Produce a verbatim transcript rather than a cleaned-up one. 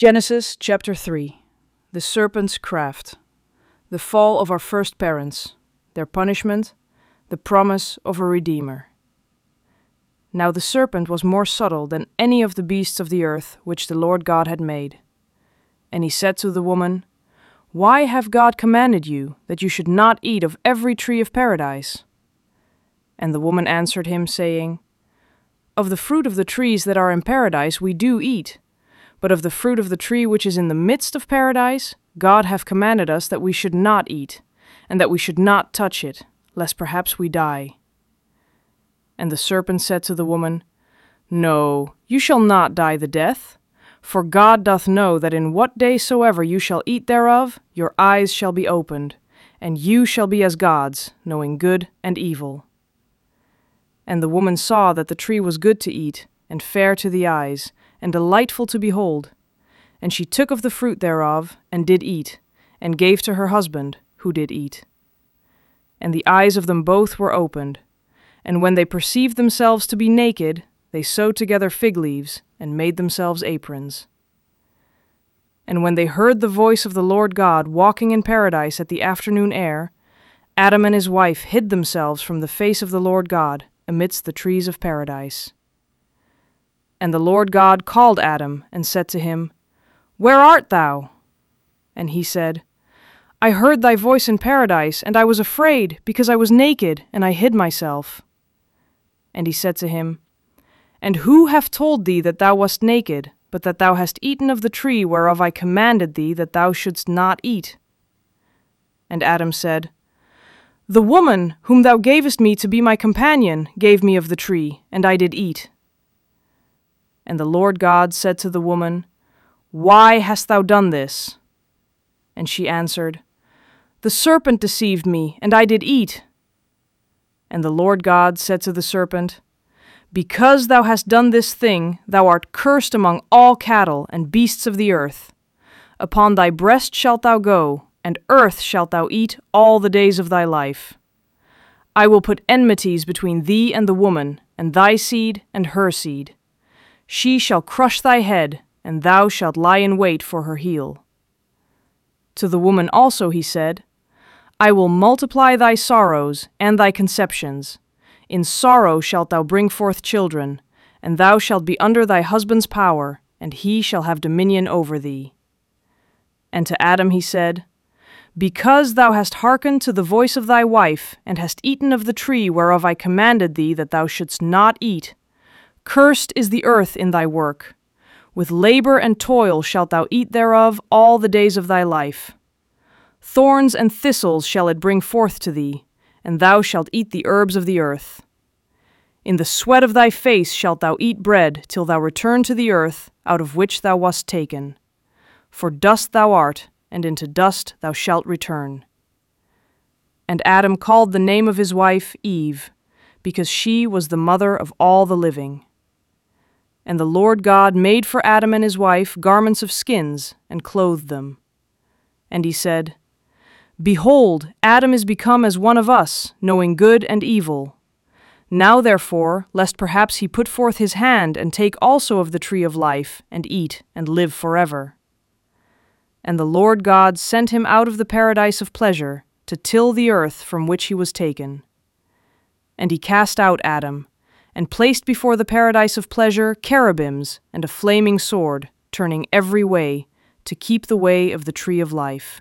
Genesis chapter three. The serpent's craft. The fall of our first parents, their punishment, the promise of a Redeemer. Now the serpent was more subtle than any of the beasts of the earth which the Lord God had made. And he said to the woman, "Why have God commanded you that you should not eat of every tree of paradise?" And the woman answered him, saying, "Of the fruit of the trees that are in paradise we do eat, but of the fruit of the tree which is in the midst of paradise, God hath commanded us that we should not eat, and that we should not touch it, lest perhaps we die." And the serpent said to the woman, "No, you shall not die the death. For God doth know that in what day soever you shall eat thereof, your eyes shall be opened, and you shall be as gods, knowing good and evil." And the woman saw that the tree was good to eat, and fair to the eyes, and delightful to behold. And she took of the fruit thereof, and did eat, and gave to her husband, who did eat. And the eyes of them both were opened, and when they perceived themselves to be naked, they sewed together fig leaves, and made themselves aprons. And when they heard the voice of the Lord God walking in paradise at the afternoon air, Adam and his wife hid themselves from the face of the Lord God amidst the trees of paradise. And the Lord God called Adam, and said to him, "Where art thou?" And he said, "I heard thy voice in paradise, and I was afraid, because I was naked, and I hid myself." And he said to him, "And who hath told thee that thou wast naked, but that thou hast eaten of the tree whereof I commanded thee that thou shouldst not eat?" And Adam said, "The woman whom thou gavest me to be my companion gave me of the tree, and I did eat." And the Lord God said to the woman, "Why hast thou done this?" And she answered, "The serpent deceived me, and I did eat." And the Lord God said to the serpent, "Because thou hast done this thing, thou art cursed among all cattle and beasts of the earth. Upon thy breast shalt thou go, and earth shalt thou eat all the days of thy life. I will put enmities between thee and the woman, and thy seed and her seed. She shall crush thy head, and thou shalt lie in wait for her heel." To the woman also he said, "I will multiply thy sorrows and thy conceptions. In sorrow shalt thou bring forth children, and thou shalt be under thy husband's power, and he shall have dominion over thee." And to Adam he said, "Because thou hast hearkened to the voice of thy wife, and hast eaten of the tree whereof I commanded thee that thou shouldst not eat, cursed is the earth in thy work. With labor and toil shalt thou eat thereof all the days of thy life. Thorns and thistles shall it bring forth to thee, and thou shalt eat the herbs of the earth. In the sweat of thy face shalt thou eat bread till thou return to the earth out of which thou wast taken. For dust thou art, and into dust thou shalt return." And Adam called the name of his wife Eve, because she was the mother of all the living. And the Lord God made for Adam and his wife garments of skins, and clothed them. And he said, "Behold, Adam is become as one of us, knowing good and evil. Now therefore, lest perhaps he put forth his hand, and take also of the tree of life, and eat, and live forever." And the Lord God sent him out of the paradise of pleasure, to till the earth from which he was taken. And he cast out Adam, and placed before the paradise of pleasure cherubims and a flaming sword, turning every way, to keep the way of the tree of life.